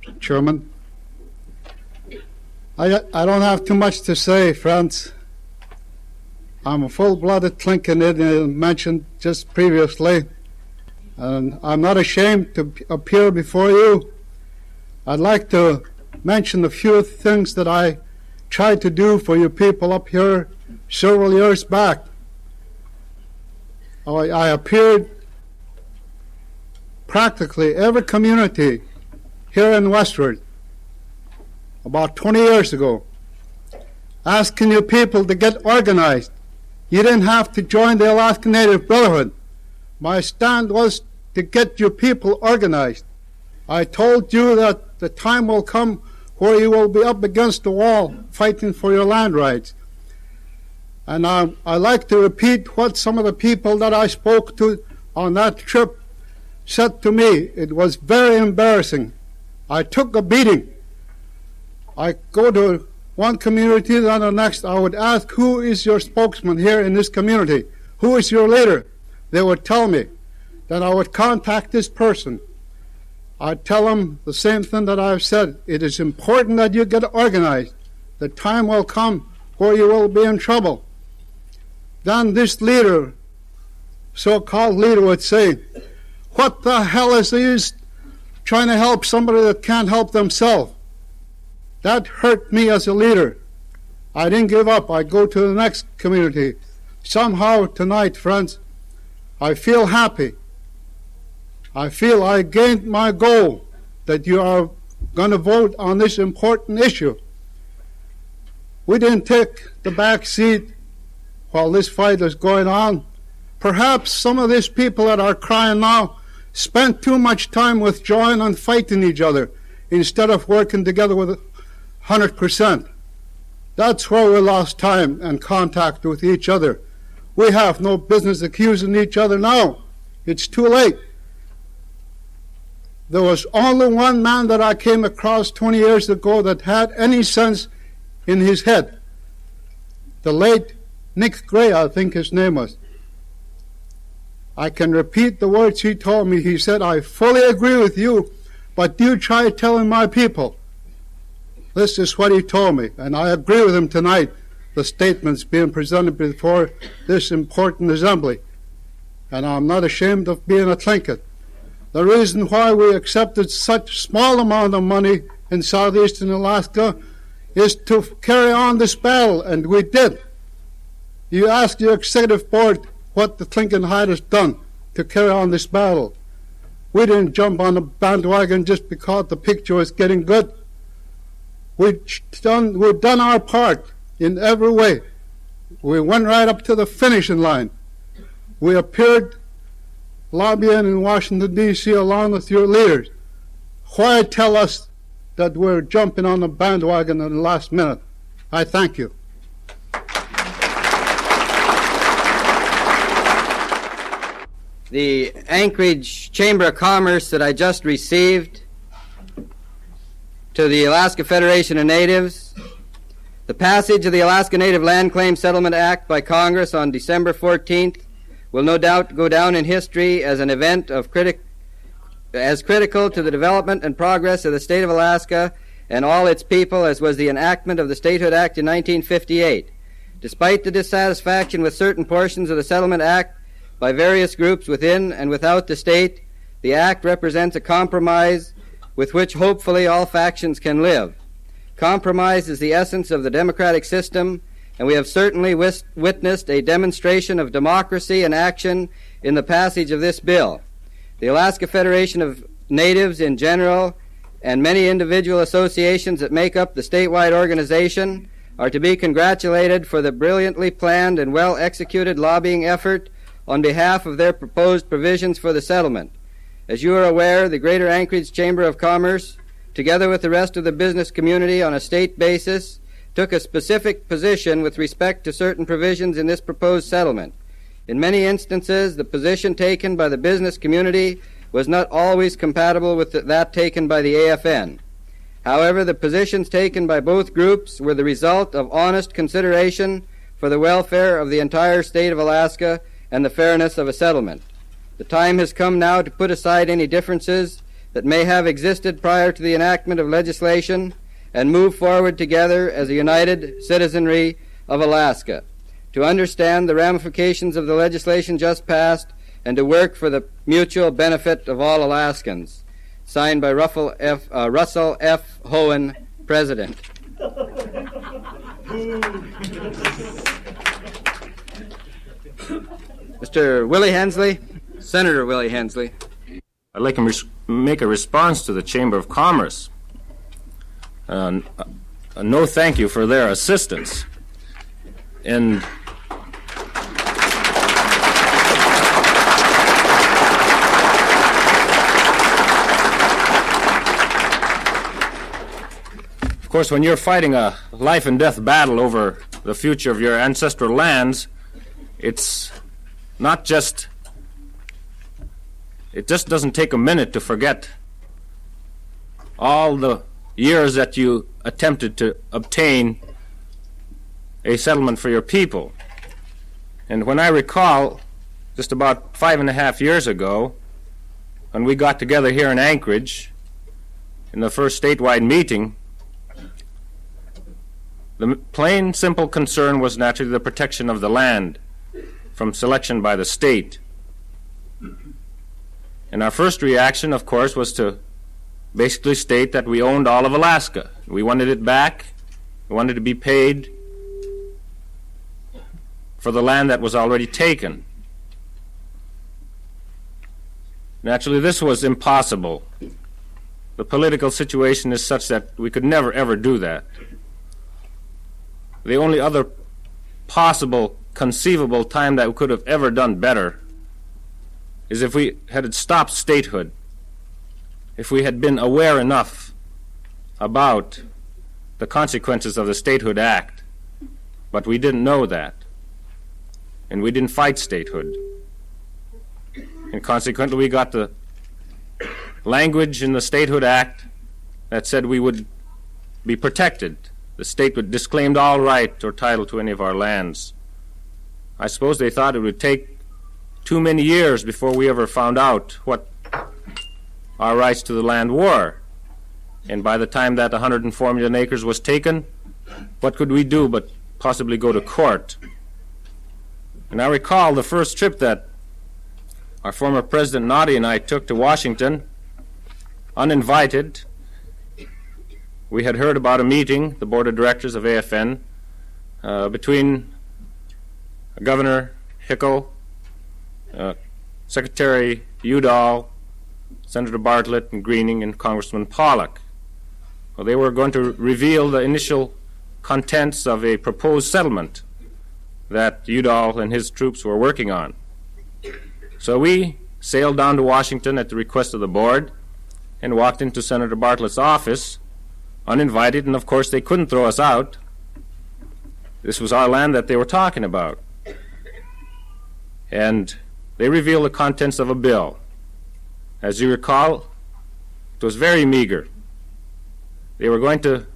Chairman. I don't have too much to say, friends. I'm a full-blooded Tlinken, mentioned just previously, and I'm not ashamed to appear before you. I'd like to mention a few things that I tried to do for you people up here several years back. I appeared practically every community here in Westward about 20 years ago, asking you people to get organized. You didn't have to join the Alaska Native Brotherhood. My stand was to get you people organized. I told you that the time will come where you will be up against the wall fighting for your land rights. And I like to repeat what some of the people that I spoke to on that trip said to me. It was very embarrassing. I took a beating. I go to one community, then the next. I would ask, who is your spokesman here in this community? Who is your leader? They would tell me. Then I would contact this person. I'd tell them the same thing that I've said. It is important that you get organized. The time will come where you will be in trouble. Then this leader, so-called leader, would say, what the hell is the use trying to help somebody that can't help themselves? That hurt me as a leader. I didn't give up. I go to the next community. Somehow tonight, friends, I feel happy. I feel I gained my goal, that you are going to vote on this important issue. We didn't take the back seat while this fight is going on. Perhaps some of these people that are crying now spent too much time withdrawing and fighting each other instead of working together with 100%. That's where we lost time and contact with each other. We have no business accusing each other now. It's too late. There was only one man that I came across 20 years ago that had any sense in his head. The late Nick Gray, I think his name was. I can repeat the words he told me. He said, I fully agree with you, but do try telling my people. This is what he told me, and I agree with him tonight, the statements being presented before this important assembly. And I'm not ashamed of being a Tlingit. The reason why we accepted such small amount of money in southeastern Alaska is to carry on this battle, and we did. You ask your executive board what the Tlingit Hide has done to carry on this battle. We didn't jump on the bandwagon just because the picture was getting good. We've done our part in every way. We went right up to the finishing line. We appeared lobbying in Washington, D.C. along with your leaders. Why tell us that we're jumping on the bandwagon at the last minute? I thank you. The Anchorage Chamber of Commerce that I just received to the Alaska Federation of Natives, the passage of the Alaska Native Land Claim Settlement Act by Congress on December 14th will no doubt go down in history as an event of critical to the development and progress of the state of Alaska and all its people, as was the enactment of the Statehood Act in 1958. Despite the dissatisfaction with certain portions of the Settlement Act by various groups within and without the state, the Act represents a compromise with which hopefully all factions can live. Compromise is the essence of the democratic system, and we have certainly witnessed a demonstration of democracy in action in the passage of this bill. The Alaska Federation of Natives in general and many individual associations that make up the statewide organization are to be congratulated for the brilliantly planned and well-executed lobbying effort on behalf of their proposed provisions for the settlement. As you are aware, the Greater Anchorage Chamber of Commerce, together with the rest of the business community on a state basis, took a specific position with respect to certain provisions in this proposed settlement. In many instances, the position taken by the business community was not always compatible with that taken by the AFN. However, the positions taken by both groups were the result of honest consideration for the welfare of the entire state of Alaska and the fairness of a settlement. The time has come now to put aside any differences that may have existed prior to the enactment of legislation and move forward together as a united citizenry of Alaska, to understand the ramifications of the legislation just passed and to work for the mutual benefit of all Alaskans. Signed by Russell F. Hohen, President. Mr. Willie Hensley, Senator Willie Hensley. I'd like to make a response to the Chamber of Commerce. No thank you for their assistance. And of course, when you're fighting a life and death battle over the future of your ancestral lands, it just doesn't take a minute to forget all the years that you attempted to obtain a settlement for your people. And when I recall, just about 5.5 years ago, when we got together here in Anchorage in the first statewide meeting, the plain, simple concern was naturally the protection of the land from selection by the state. And our first reaction, of course, was to basically state that we owned all of Alaska. We wanted it back. We wanted to be paid for the land that was already taken. Naturally, this was impossible. The political situation is such that we could never, ever do that. The only other possible, conceivable time that we could have ever done better is if we had stopped statehood, if we had been aware enough about the consequences of the Statehood Act. But we didn't know that, and we didn't fight statehood. And consequently, we got the language in the Statehood Act that said we would be protected. The state would disclaimed all right or title to any of our lands. I suppose they thought it would take too many years before we ever found out what our rights to the land were. And by the time that 104 million acres was taken, what could we do but possibly go to court? And I recall the first trip that our former President Noddy and I took to Washington, uninvited. We had heard about a meeting, the board of directors of AFN, between Governor Hickel, Secretary Udall, Senator Bartlett and Greening, and Congressman Pollock. Well, they were going to reveal the initial contents of a proposed settlement that Udall and his troops were working on. So we sailed down to Washington at the request of the board and walked into Senator Bartlett's office, uninvited, and of course they couldn't throw us out. This was our land that they were talking about. And they revealed the contents of a bill. As you recall, it was very meager. They were going to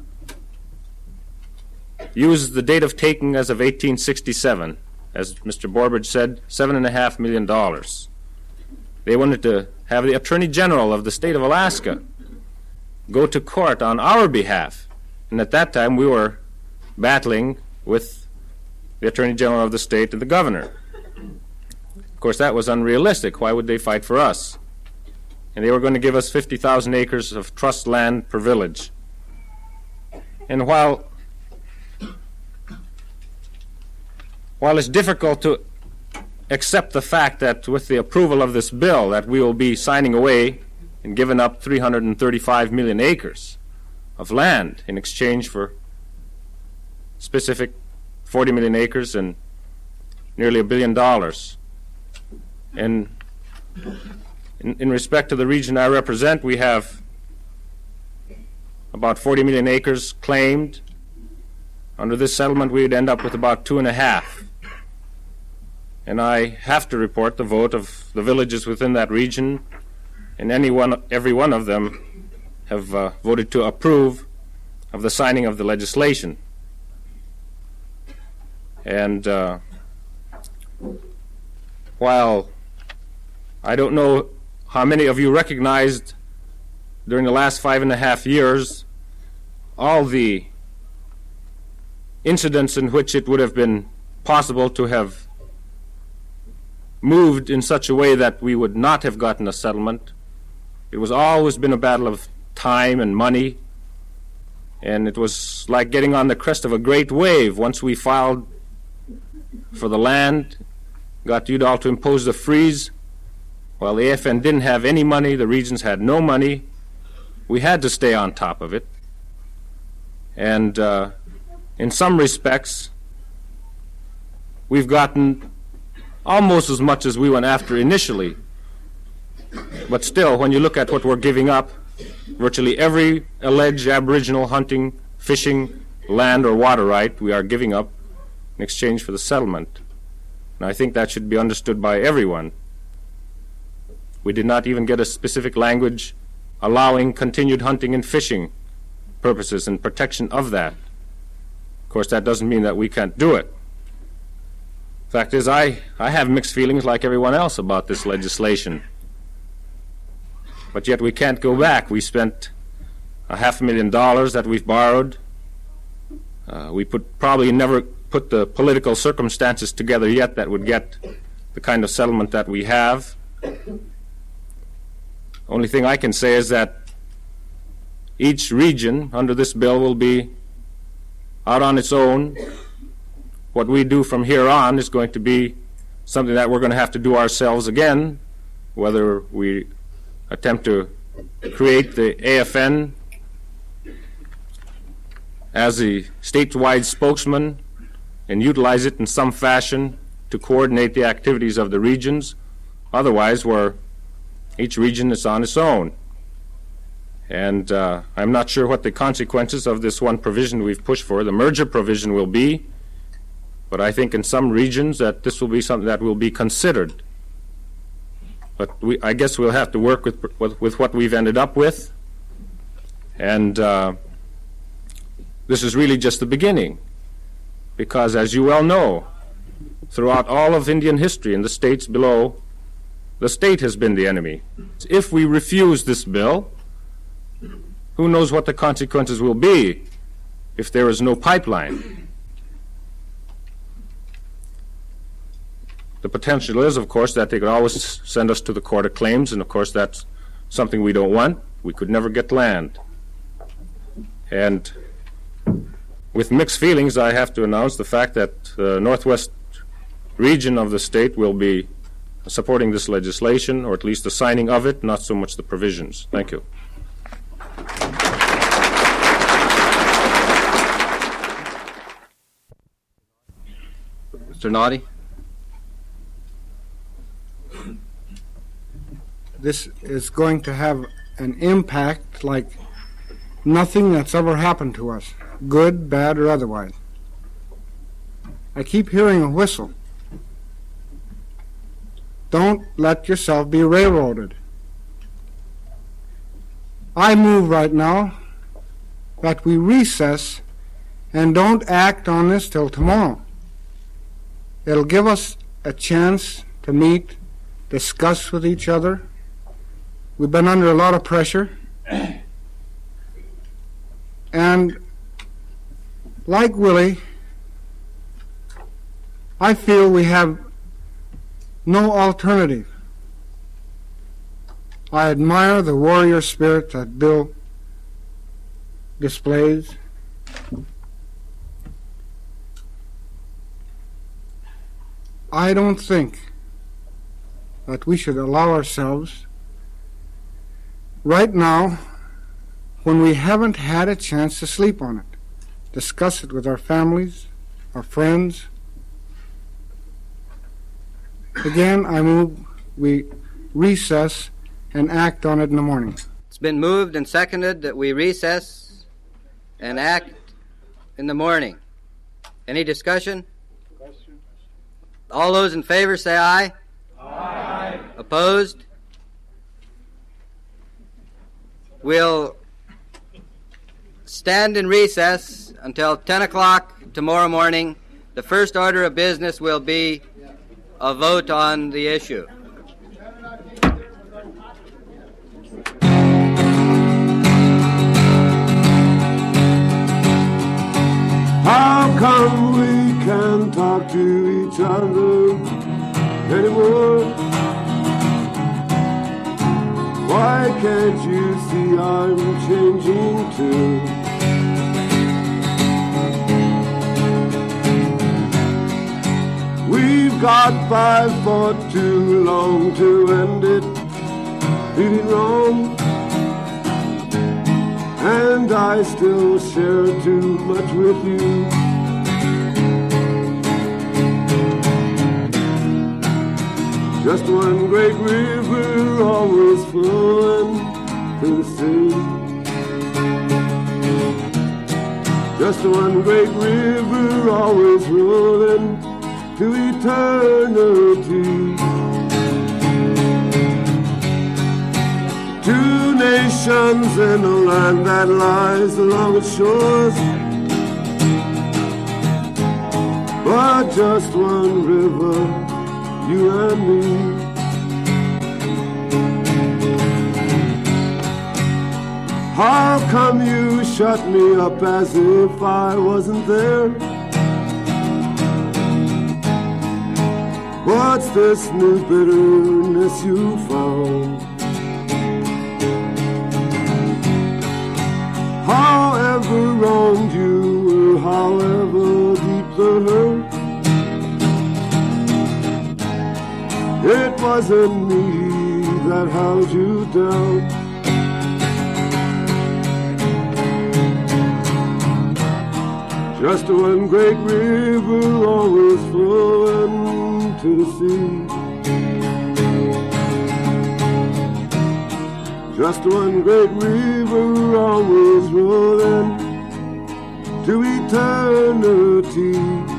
use the date of taking as of 1867. As Mr. Borbridge said, $7.5 million. They wanted to have the Attorney General of the state of Alaska go to court on our behalf. And at that time, we were battling with the Attorney General of the state and the governor. Of course, that was unrealistic. Why would they fight for us? And they were going to give us 50,000 acres of trust land per village. And while it's difficult to accept the fact that with the approval of this bill that we will be signing away and giving up 335 million acres of land in exchange for specific 40 million acres and nearly $1 billion. And in respect to the region I represent, we have about 40 million acres claimed. Under this settlement, we would end up with about 2.5. And I have to report the vote of the villages within that region, and every one of them have voted to approve of the signing of the legislation. And while I don't know how many of you recognized during the last 5.5 years, all the incidents in which it would have been possible to have moved in such a way that we would not have gotten a settlement. It was always been a battle of time and money, and it was like getting on the crest of a great wave. Once we filed for the land, got Udall to impose the freeze. While the AFN didn't have any money, the regions had no money. We had to stay on top of it. And in some respects, we've gotten almost as much as we went after initially. But still, when you look at what we're giving up, virtually every alleged Aboriginal hunting, fishing, land, or water right we are giving up in exchange for the settlement. And I think that should be understood by everyone. We did not even get a specific language allowing continued hunting and fishing purposes and protection of that. Of course, that doesn't mean that we can't do it. Fact is, I have mixed feelings like everyone else about this legislation. But yet we can't go back. We spent $500,000 that we've borrowed. We probably never put the political circumstances together yet that would get the kind of settlement that we have. Only thing I can say is that each region under this bill will be out on its own. What we do from here on is going to be something that we're going to have to do ourselves again, whether we attempt to create the AFN as a statewide spokesman and utilize it in some fashion to coordinate the activities of the regions. Otherwise, each region is on its own. And I'm not sure what the consequences of this one provision we've pushed for, the merger provision, will be, but I think in some regions that this will be something that will be considered. But I guess we'll have to work with what we've ended up with. And this is really just the beginning. Because as you well know, throughout all of Indian history in the states below, the state has been the enemy. If we refuse this bill, who knows what the consequences will be if there is no pipeline. The potential is, of course, that they could always send us to the Court of Claims, and of course that's something we don't want. We could never get land. And with mixed feelings, I have to announce the fact that the northwest region of the state will be supporting this legislation, or at least the signing of it, not so much the provisions. Thank you. Mr. Naughty. This is going to have an impact like nothing that's ever happened to us, good, bad, or otherwise. I keep hearing a whistle. Don't let yourself be railroaded. I move right now that we recess and don't act on this till tomorrow. It'll give us a chance to meet, discuss with each other. We've been under a lot of pressure. And like Willie, I feel we have no alternative. I admire the warrior spirit that Bill displays. I don't think that we should allow ourselves right now, when we haven't had a chance to sleep on it, discuss it with our families, our friends. Again, I move we recess and act on it in the morning. It's been moved and seconded that we recess and act in the morning. Any discussion? All those in favor say aye. Aye. Opposed? We'll stand in recess until 10 o'clock tomorrow morning. The first order of business will be a vote on the issue. other anymore. Why can't you see I'm changing too? We've got by for too long to end it feeling wrong, and I still share too much with you. Just one great river always flowing to the sea. Just one great river always rolling to eternity. Two nations in a land that lies along its shores, but just one river, you and me. How come you shut me up as if I wasn't there? What's this new bitterness you found? However wronged you, or however deep the hurt, it wasn't me that held you down. Just one great river always flowing to the sea. Just one great river always rolling to eternity.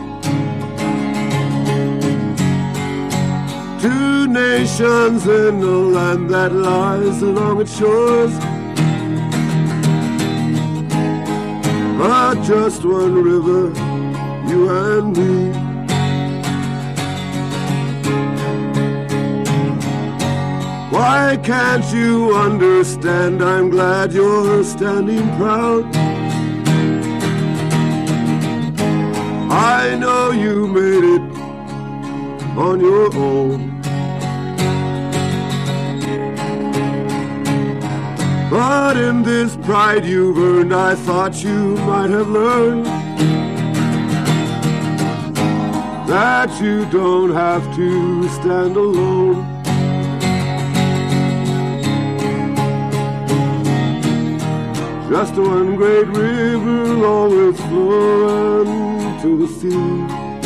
Two nations in a land that lies along its shores, but just one river, you and me. Why can't you understand? I'm glad you're standing proud. I know you made it on your own, but in this pride you've earned, I thought you might have learned that you don't have to stand alone. Just one great river always flowing to the sea.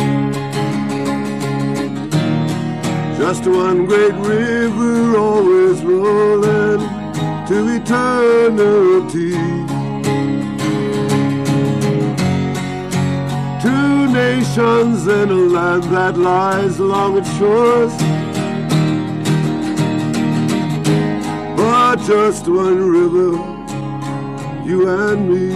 Just one great river always rolling to eternity. Two nations in a land that lies along its shores, but just one river, you and me.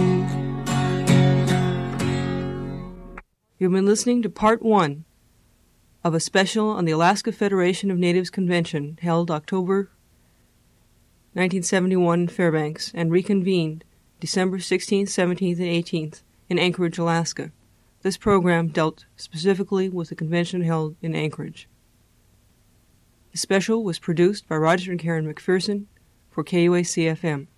You've been listening to Part 1 of a special on the Alaska Federation of Natives Convention held October 1971 in Fairbanks and reconvened December 16th, 17th, and 18th in Anchorage, Alaska. This program dealt specifically with the convention held in Anchorage. The special was produced by Roger and Karen McPherson for KUAC-FM.